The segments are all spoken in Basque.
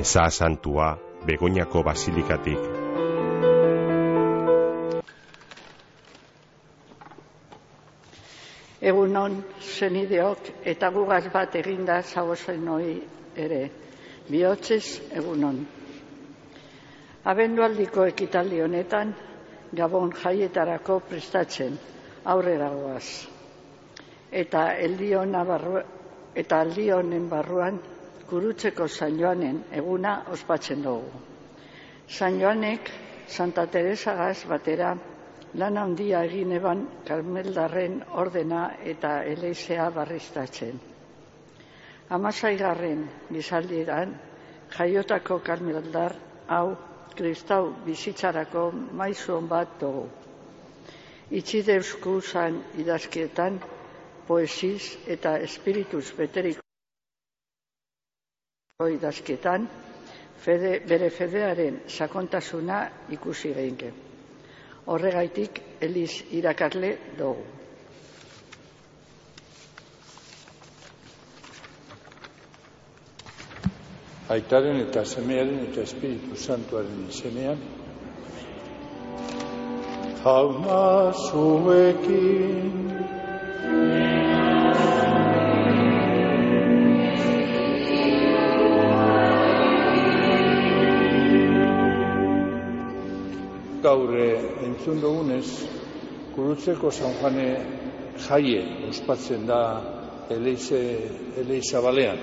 Sa Santua, Begoñako basilikatik. Egunon, senideok eta gugaz bat eginda zagozenoi ere. Bihotzez, egunon. Abendualdiko ekitaldi honetan, Gabon jaietarako prestatzen aurrera goaz. Eta aldi honen barruan, Gurutzeko San Joanen eguna ospatzen dugu. San Joanek Santa Teresagaz batera lan handia egin eban Karmeldarren ordena eta eleizea barriztatzen. 16. gizaldieran jaiotako Karmeldar hau kristau bizitzarako maizu bat dugu. Itxideusku zan idazkietan, poesiz eta espirituz beteriko idazkietan, bere fedearen sakontasuna ikusi geinke. Horregaitik eliz irakasle dugu. Aitaren eta semearen eta Espiritu Santuaren izenean, Jauna zuekin, gaur entzun dugunez, Gurutzeko San Joane jaie ospatzen da Eleiza balean.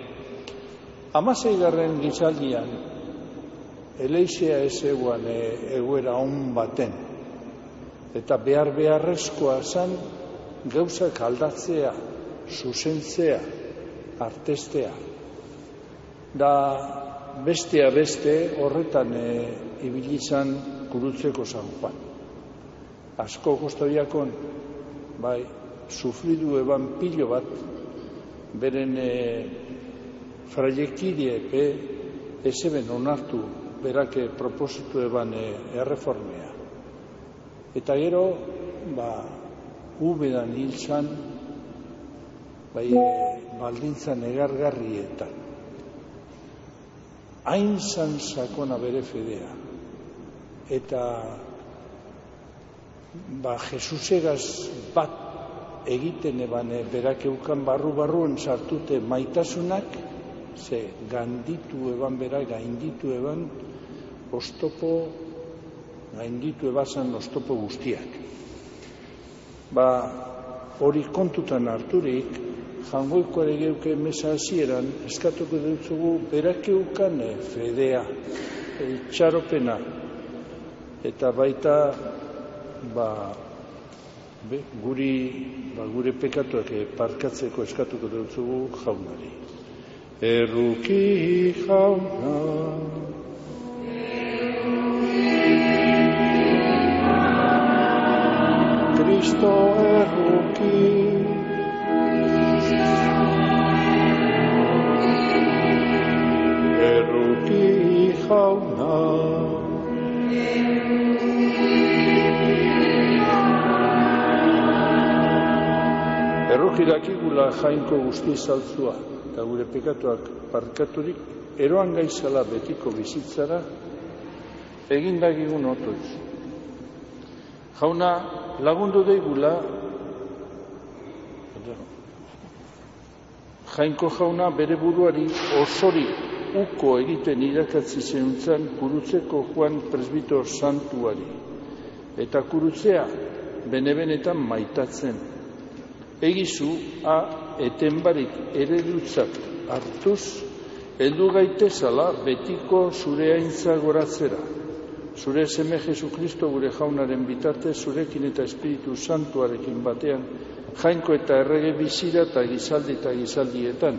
16. gizaldian, Eleizea ez eguan egoera on baten, eta beharrezkoa zan gauzak aldatzea, zuzentzea, artestea. Da bestea beste horretan ibili izan Gurutzeko San Juan. Asko kostariakon, sufridu eban pilo bat, beren fraiekidiepe ezeben onartu berake propositu eban erreformea. Eta gero, ubedan hil zan, baldintzan egargarrietan. Hain zan sakona bere fedea. Eta Jesusegaz bat egiten eban berakeukan barruen sartute maitasunak, ze gainditu eban gainditu ebazan oztopo guztiak. Hori kontutan harturik, jangoiko ere geuke mesa hasieran eskatuko dutzugu berakeukan fedea, txaropena, eta baita gure pekatuak parkatzeko eskatuko dutzugu jaunari. Erruki jauna, Kristo erruki, erruki jauna, erruki dakigula jainko guzti zaltzua, eta gure pekatuak parkaturik, eroan gaizala betiko bizitzara, egindagigun otoitz. Jauna, lagundu deigula, jainko jauna bere buruari osori uko egiten irakatzi zenuntzan Gurutzeko Juan Presbitor Santuari, eta Gurutzea benetan maitatzen. Egizu, etenbarik eredutzat hartuz, heldu gaitezala betiko zure aintza goratzera. Zure seme Jesukristo gure jaunaren bitartez, zurekin eta Espiritu Santuarekin batean, jainko eta errege bizira eta gizaldietan.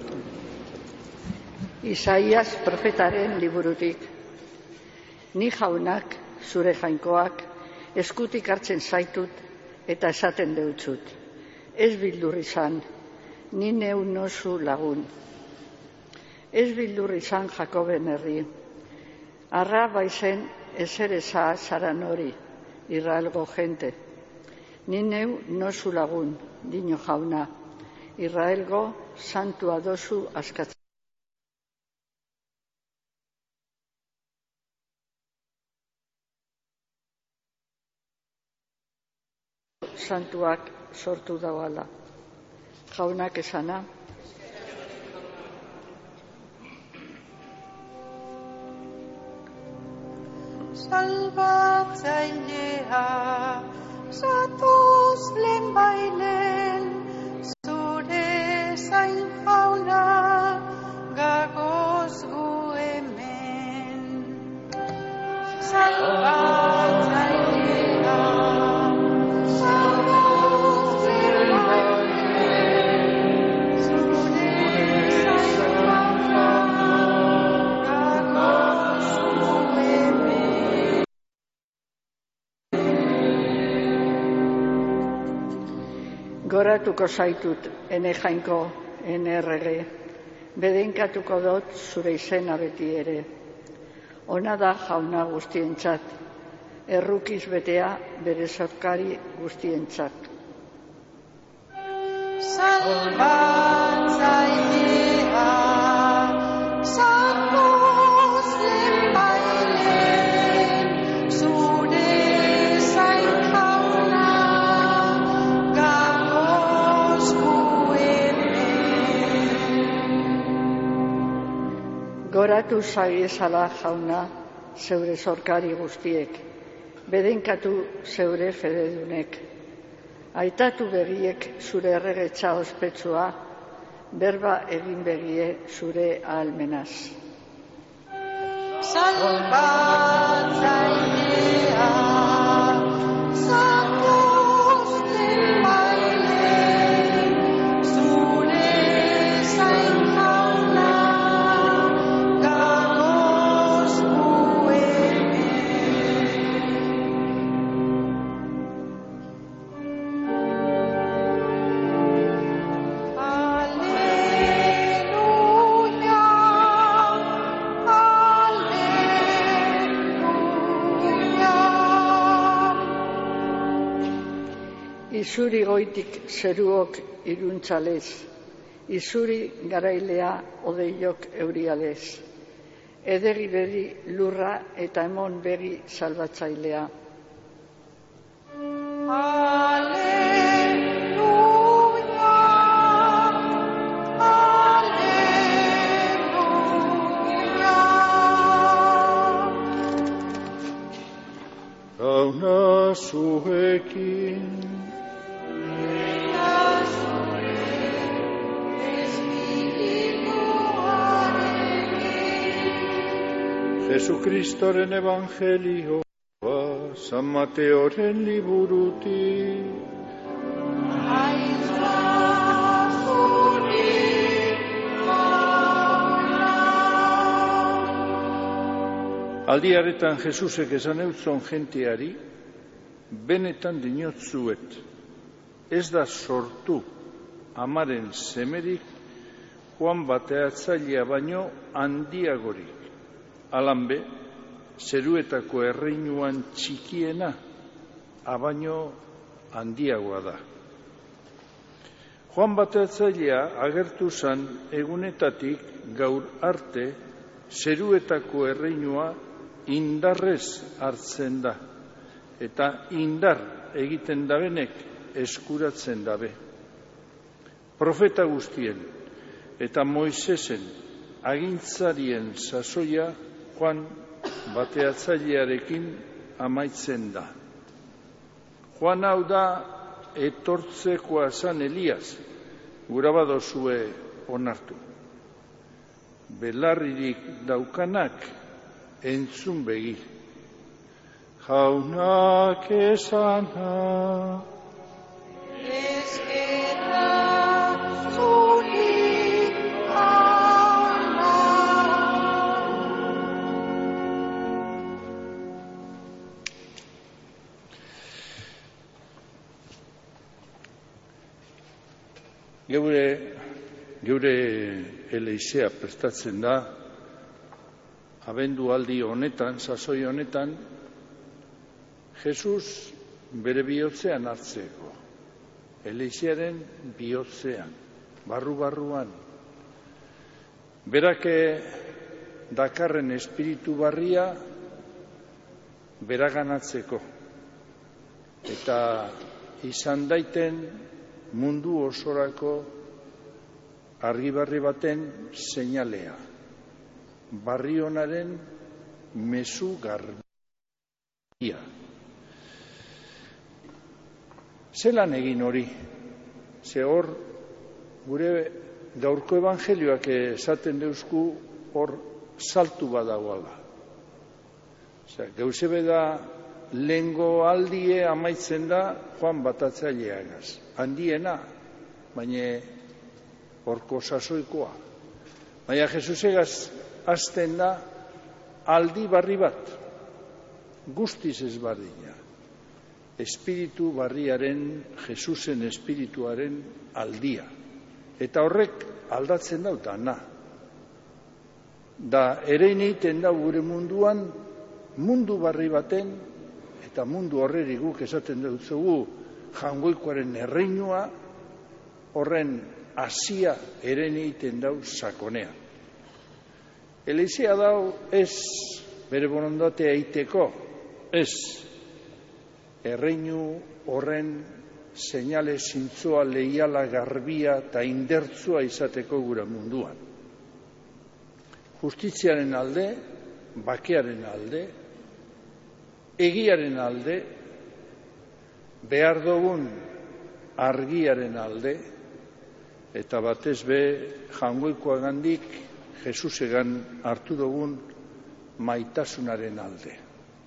Isaias profetaren liburutik. Ni jaunak, zure jainkoak, eskutik hartzen zaitut eta esaten deutzut. Ez bildur izan, ni neu nozu lagun. Ez bildur izan Jakoben herri. Arra baizen ezereza zaran hori, Israelgo jente. Ni neu nozu lagun, dino jauna, Israelgo santua dozu askatzen. Santuak sortu dauala. Jaunak esana. Salbatzailea, zatoz lehenbailen, zure zain jauna, gagoz gu hemen. Salbatzailea, zatoz lehenbailen, zure zain jauna, gagoz gu hemen. Goratuko zaitut, ene jainko, ene errege, bedenkatuko dut zure izena beti ere. Ona da jauna guztientzat, errukiz betea bere sorkari guztientzat. Salbatzailea, zatoz lehenbailen, zure zain jauna, gagoz gu hemen. Goratu zagiezala jauna zeure sorkari guztiek, bedenkatu zeure fededunek. Aitatu begiek zure erregetza ospetsua, berba egin begie zure ahalmenaz. Salbatzailea, zatoz lehenbailen, zure zain jauna, gagoz gu hemen. Alleluia, alleluia. Izuri goitik zeruok iruntzalez, izuri garailea odeiok eurialez. Ederi beri lurra eta emon beri salbatzailea. Alleluia, alleluia. Jauna zuekin, Jesukristoren evangelioa, San Mateoren liburutik. Aldiaretan Jesusek esan eutzon jenteari, benetan dinotzuet, ez da sortu amaren semerik Juan Bateatzailea baino handiagorik. Alanbe, zeruetako erreinuan txikiena, abaino handiagoa da. Juan Bateatzailea agertu zan egunetatik gaur arte zeruetako erreinua indarrez hartzen da, eta indar egiten dabenek eskuratzen dabe. Profeta guztien eta Moisesen agintzarien sasoia Juan Bateatzailearekin amaitzen da. Juan hau da etortzekoa zan Elias, gura badozue onartu. Belarririk daukanak entzun begi. Jaunak esana. Geure eleizea prestatzen da, abendu aldi honetan, sasoi honetan, Jesus bere bihotzean hartzeko. Eleizearen bihotzean, barru-barruan. Berake dakarren espiritu barria beraganatzeko. Eta izan daiten mundu osorako argibarri baten seinalea, barri honaren mezu garbia. Zelan egin hori? Ze hor, gure gaurko evangelioak esaten deuzku hor saltu badagoala. Gauzebe da, lehengo aldie amaitzen da Joan Batatzaileagaz. Handiena, baina horko sasoikoa. Baina Jesusegaz hasten da aldi barri bat, guztiz ezberdina. Espiritu barriaren, Jesusen espirituaren aldia. Eta horrek aldatzen dau dana. Da ere egiten da gure munduan, mundu barri baten, eta mundu horreri guk esaten dutzugu Jaungoikoaren erreinua, horren hasia ere egiten dau sakonean. Eleizia dau ez bere borondatea eiteko, ez erreinu horren seinale zintzoa, leiala, garbia eta indertzua izateko gura munduan. Justiziaren alde, bakearen alde, egiaren alde, behar dugun argiaren alde, eta batez be Jaungoikoagandik Jesusegan hartu dugun maitasunaren alde.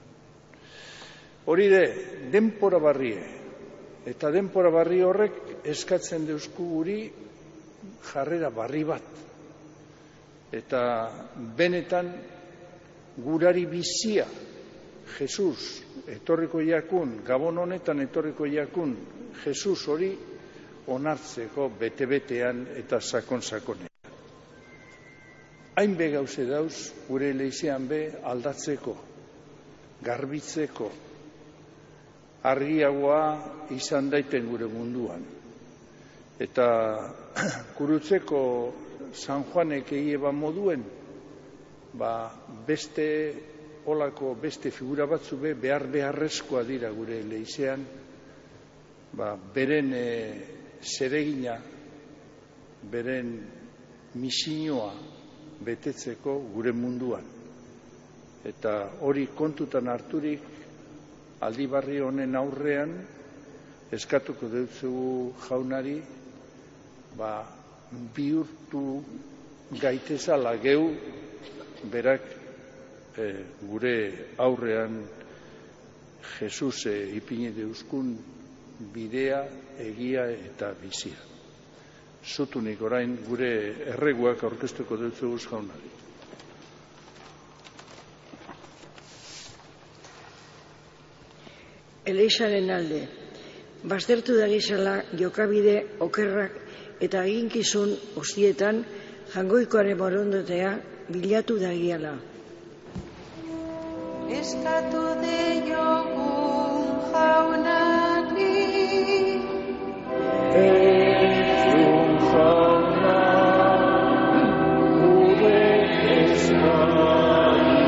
Hori de, denpora barrie, eta denpora barri horrek eskatzen deuzku guri jarrera barri bat. Eta benetan gurari bizia, Jesus etorriko jakun, Gabon honetan etorriko jakun, Jesus hori onartzeko bete-betean eta sakon-sakonean. Hainbe gauze dauz, gure leizean be aldatzeko, garbitzeko, argiagoa izan daiten gure munduan. Eta Kurutzeko San Juanek eieba moduen, beste olako beste figura batzu be beharrezkoa dira gure leizean, beren zeregina, beren misioa betetzeko gure munduan. Eta hori kontutan harturik, aldi barri honen aurrean, eskatuko deutzugu Jaunari, bihurtu gaitezala geu, berak gure aurrean Jesus ipini deuzkun bidea, egia eta bizia. Zutunik orain gure erreguak aurkeztuko deutzugu Jaunari. Elizaren alde, baztertu dagizala jokabide okerrak eta eginkizun guztietan Jaungoikoaren borondatea bilatu dagiala. Eskatu diogu Jaunari, Entzun Jauna, gure eskari.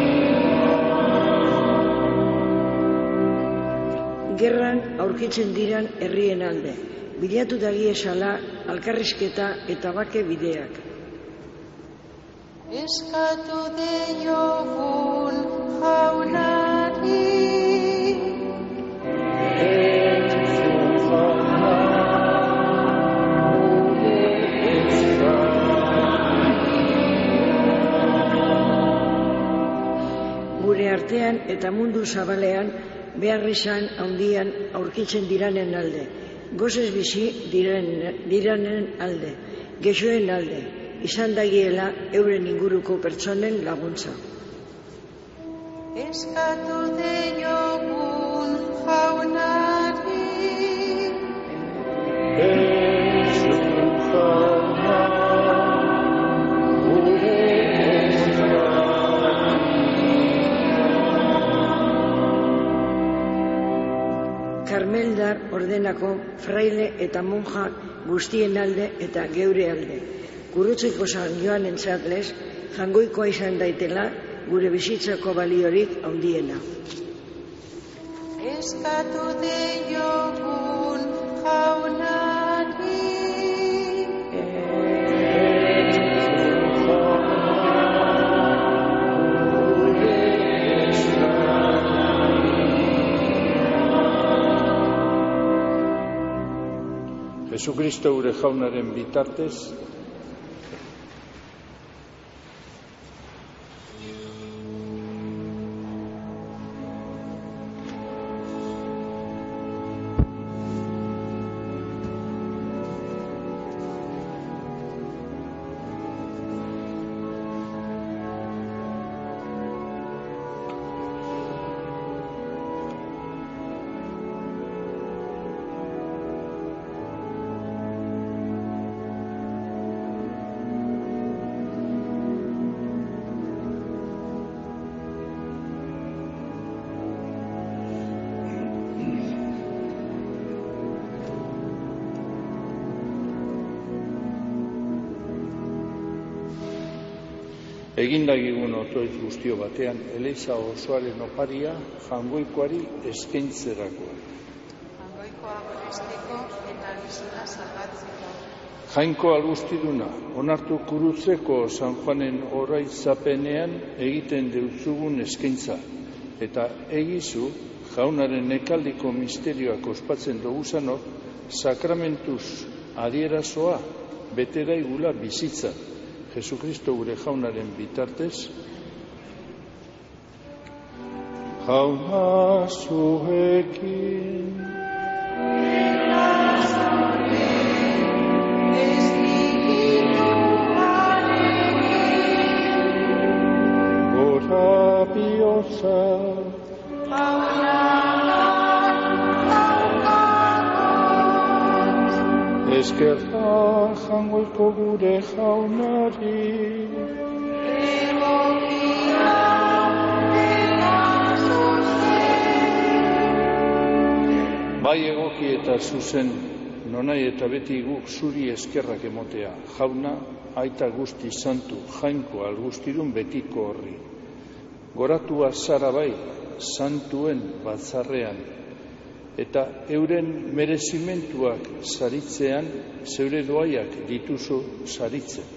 Gerran aurkitzen diran herrien alde, bilatu dagiesala elkarrizketa eta bake bideak. eskatu diogun Jaunari, Entzun Jauna, gure eskari. Gure artean eta mundu zabalean beharrizan handian aurkitzen diranen alde, gozez bizi diranen alde, gexoen alde, izan dagiela euren inguruko pertsonen laguntza. eskatu diogun Jaunari, Entzun Jauna, gure eskari. Karmeldar ordenako fraile eta monja guztien alde eta geure alde. Gurutzeko San Joan entzatlez, Jaungoikoa izan daitela gure bizitzako baliorik handiena. eskatu diogun jaunari. Jesukristo gure jaunaren bitartez, egindagigun otoitz guztio batean, Eliza osoaren oparia jangoikoari eskaintzerakoa. Jangoikoa goresteko eta bizitza salbatzeko. Jainko albustiduna, onartu kurutzeko San Juanen oraitzapenean egiten deutzugun eskaintza, eta egizu jaunaren ekaldiko misterioak ospatzen doguzanok, sakramentuz adierazoa beteraigula bizitza. Jesukristo gure jaunaren bitartez, jauna zuekin, gora bihotza, eskerra jangoiko gure jaunari. Bai egoki eta zuzen, nonai eta beti guk zuri eskerrak emotea. Jauna, aita guzti santu, jainko algustirun betiko horri. Goratua zara bai, santuen batzarrean, eta euren merezimentuak saritzean, zeure doaiak dituzu saritzen.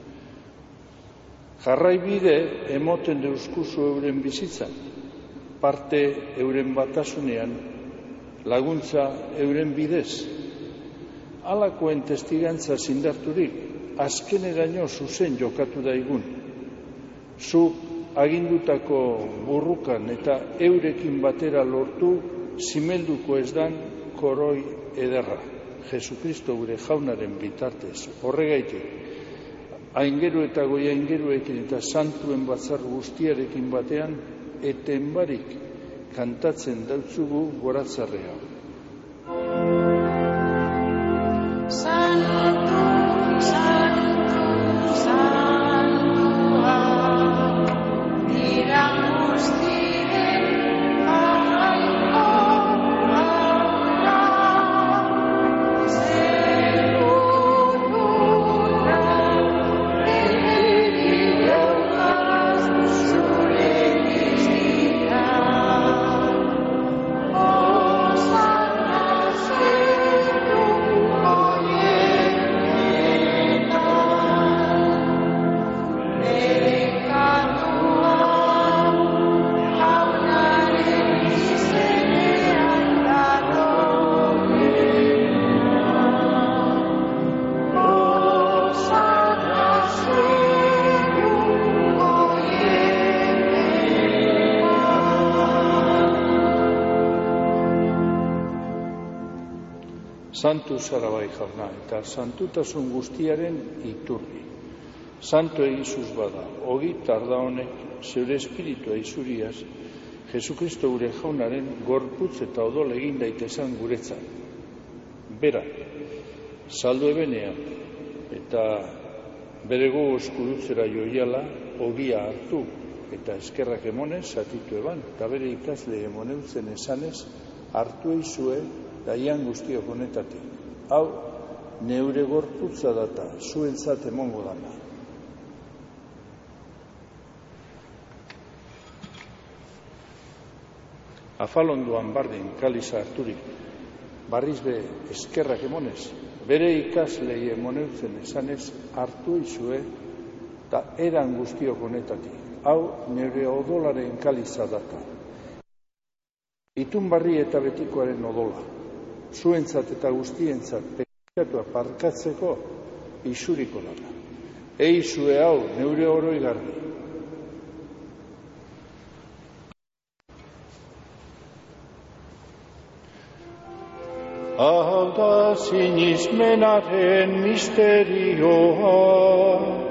Jarraibide emoten deuskuzu euren bizitzan, parte euren batasunean, laguntza euren bidez. Halakoen testigantza zindarturik, azkeneraino zuzen jokatu daigun. Zu agindutako burrukan eta eurekin batera lortu, zimelduko ez dan koroi ederra. Jesukristo gure jaunaren bitartez. Horregaitik, aingeru eta goi aingeruekin eta santuen batzar guztiarekin batean, eten barik kantatzen dautzugu goratzarrea. Santu, santu, santua, dira guztien jainko jauna, zerurura, begiroaz zure bizitza. Santu zara bai jauna, eta santutasun guztiaren iturri. Santo egizuz bada, ogi tarda honek, zeure espiritua izuriaz, Jesukristo gure jaunaren gorputz eta odol egin daitezan guretzan. Bera, saldo ebenean, eta bere gogoz kurutzera joiala, ogia hartu, eta eskerrak emonez, zatitu eban, eta bere ikasle emoneutzen esanez, hartu eizue, daian guztiok honetatik. Hau, neure gorputza data, zuentzat emongo dana. Afalondoan bardin kaliza harturik, barriz be eskerrak emonez, bere ikaslei emoneutzen esanez hartu izue, eta eran guztiok honetatik. Hau nire odolaren kaliza data. Itun barri eta betikoaren odola. Zuentzat eta guztientzat pekatua parkatzeko isuriko dana. Eizue hau neure oroi garbi. Hau da sinismenaren misterioa.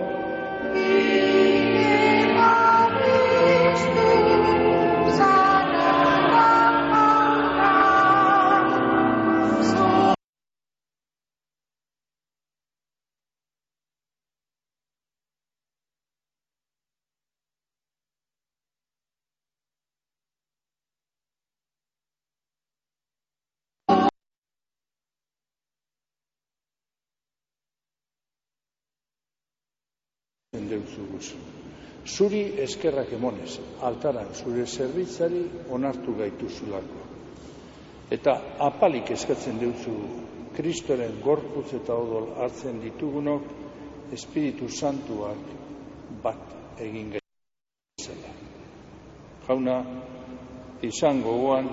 Zuri eskerrak emonez, altaran zure zerbitzari onartu gaituzulako. Eta apalik eskatzen deutzu Kristoren gorputz eta odol hartzen ditugunok Espiritu Santuak bat egin gaituzela. Jauna, izan gogoan,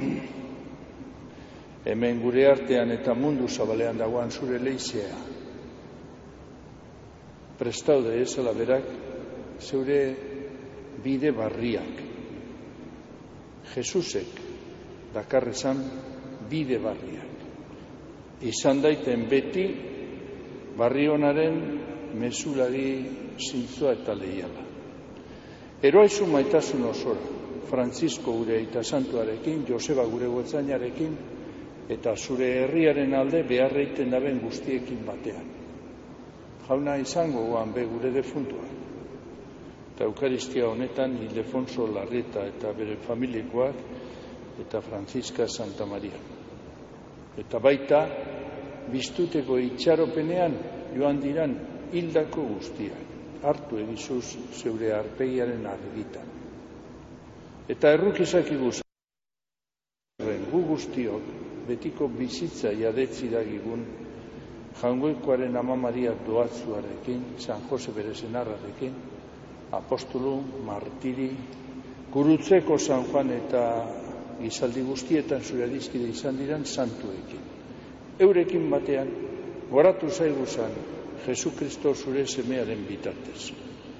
hemen gure artean eta mundu zabalean dagoan zure leizea. Prestaude ezala berak, zeure bide barriak. Jesusek dakarrezan bide barriak. Izan daiten beti barri honaren mesulari zintzoa eta leiala. Eroaizu maitasun osora, Frantzisko gure aita santuarekin, Joseba gure gotzainarekin, eta zure herriaren alde beharreiten daben guztiekin batean. Jauna izango goan be gure defuntua. Eta Eukaristia honetan Ildefonso Larrieta eta bere familikoak eta Franziska Santa Maria. Eta baita, biztuteko itxaropenean joan diran hildako guztiak. Hartu egizuz zeure arpegiaren argitan. Eta errukizak iguzaren gu guztiok betiko bizitza jadetzi dagigun Jaungoikoaren Ama Maria doatzuarekin, San Jose bere senarrarekin, apostolu, martiri, Gurutzeko San Juan eta gizaldi guztietan zure adizkide izan diran santuekin. Eurekin batean, goratu zaigu zan, Jesu Kristo zure semearen bitartez.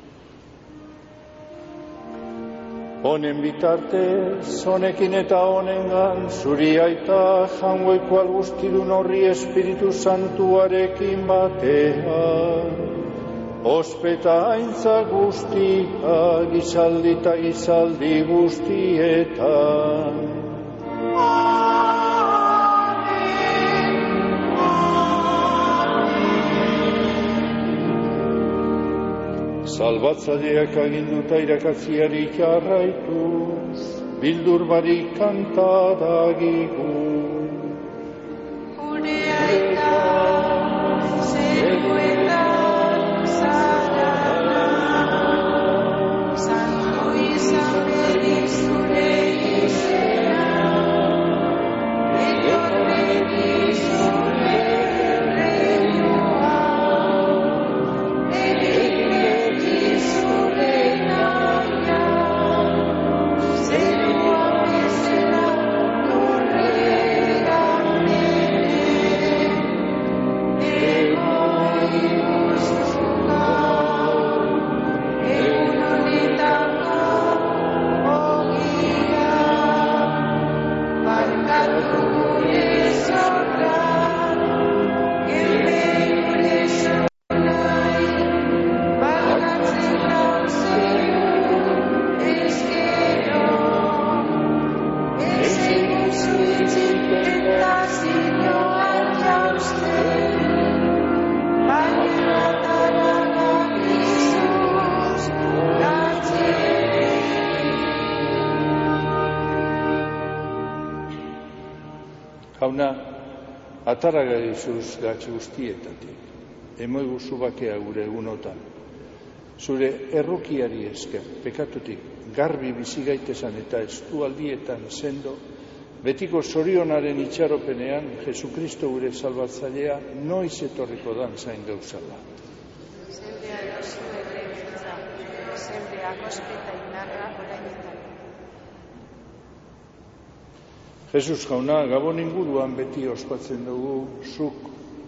Honen bitartez, honekin eta honengan, zuri aita Jaungoiko algustidun horri Espiritu Santuarekin batean, ospeta aintza guztia, gizaldi eta gizaldi guztietan. Salbatzaileak aginduta irakatziari jarraituz, bildur barik kanta dagigu. Gure aita, zeruetan zarara, santu izan beriz zure izena, etor beriz zure reinoa, Jauna, ataraga izuz gatz guztietatik, emoigu zubakea gure egunotan. Zure errukiari esker, pekatutik, garbi bizigaitezan eta estualdietan sendo, betiko zorionaren itxaropenean, Jesukristo gure salbatzailea noiz etorriko dan zain gauzala. Zeurea erosu erregitza, zeurea akospeta inarra orainetan. Jesus jauna, Gabon inguruan beti ospatzen dugu zuk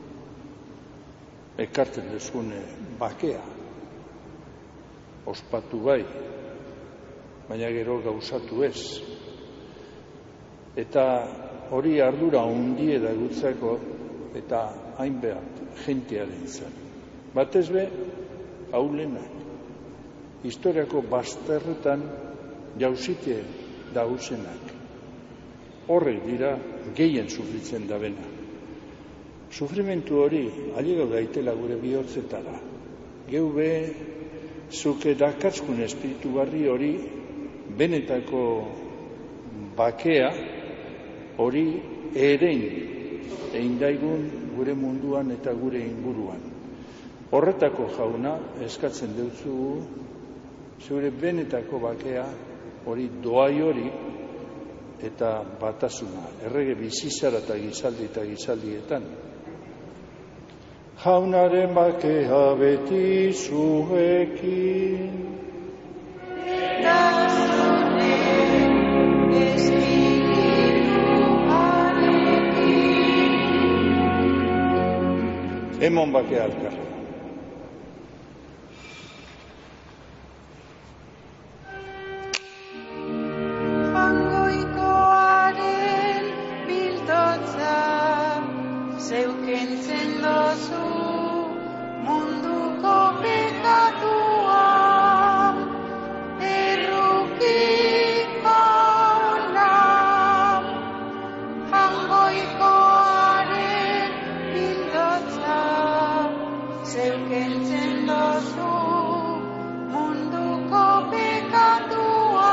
ekartzen duzune bakea. Ospatu bai, baina gero gauzatu ez. Eta hori ardura hundie da gutzako eta hainbat jentearen zen. Batez be, haulenak. Historiako bazterretan jauzite dauzenak. Horrek dira gehien sufritzen da bena. Sufrimentu hori ailegau daitela gure bihotzetara. Geu be, zuke dakartzkun espiritu barri hori benetako bakea hori erein eindaigun gure munduan eta gure inguruan. Horretako jauna eskatzen deutzugu zure benetako bakea hori doai hori eta batasuna, errege bizizara eta gizaldietan. Jaunaren bakea beti zuekin. Eta zure espirituarekin. Emon bakea alkarra. Jaungoikoaren bildotza, zeukentzen dozu munduko pekatua, erruki jauna. Jaungoikoaren bildotza, zeukentzen dozu munduko pekatua.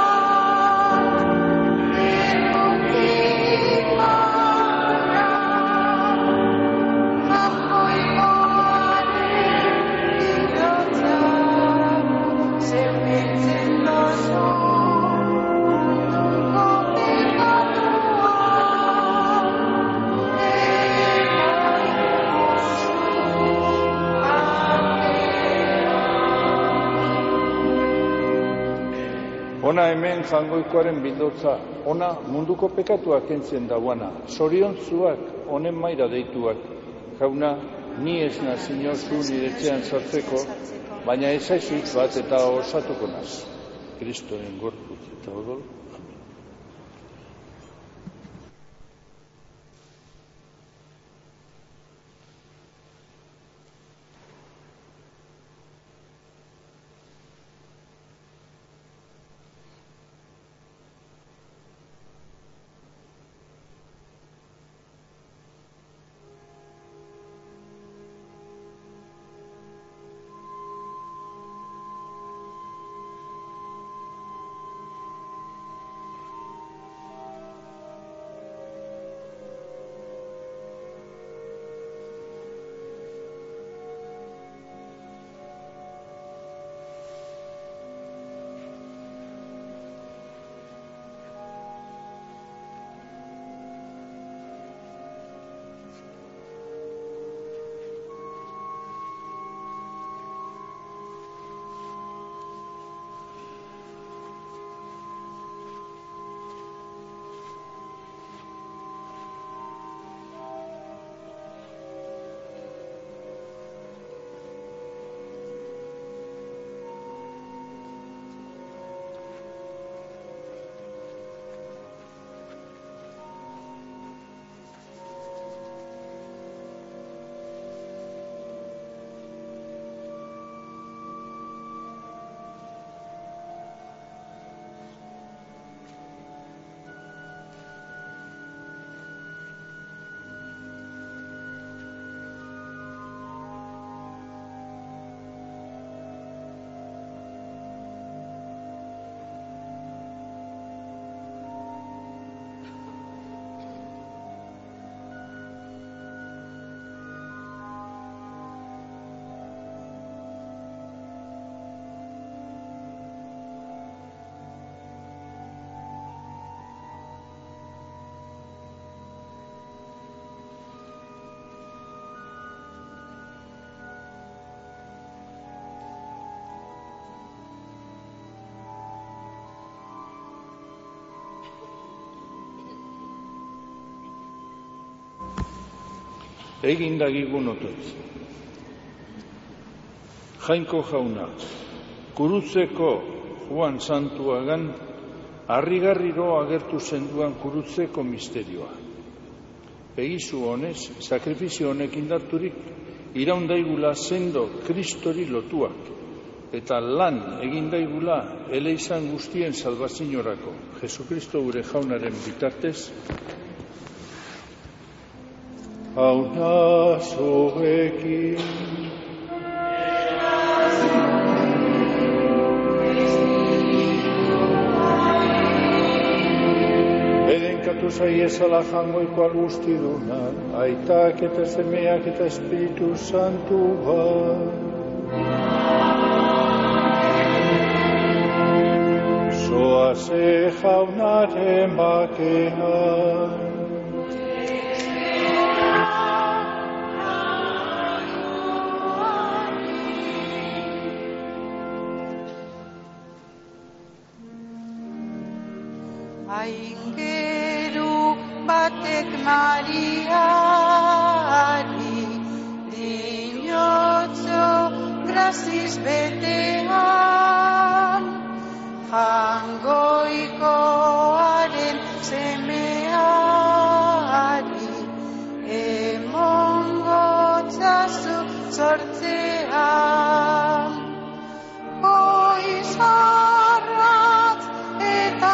Ona hemen jangoikoaren bildotza, ona munduko pekatuak kentzen dauana, zoriontzuak honen maira deituak. Jauna, ni ez nazinozu nire etxean sartzeko, baina ezaizuitz bat eta osatuko naz. Kristoren gorputz eta odol. egin dagigun otoitz. Jainko jauna, Kurutzeko Juan Santuagan harrigarriro agertu zenduan Kurutzeko misterioa. Egizu honez, sakrifizio honek indarturik, iraundaigula sendo Kristori lotuak, eta lan egindaigula eleizan guztien salbazinorako, Jesukristo gure jaunaren bitartez. Jauna zuekin. Edenkatu zaiezala jangoiko algusti dunan, aitak eta semeak eta Espiritu Santu Zoaze jaunaren bakean. Aingeru batek Mariari dinotzo graziz betean, jangoikoaren semeari emongotzazu sortzean. Goizarratz eta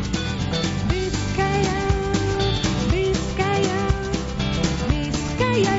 Bizkaia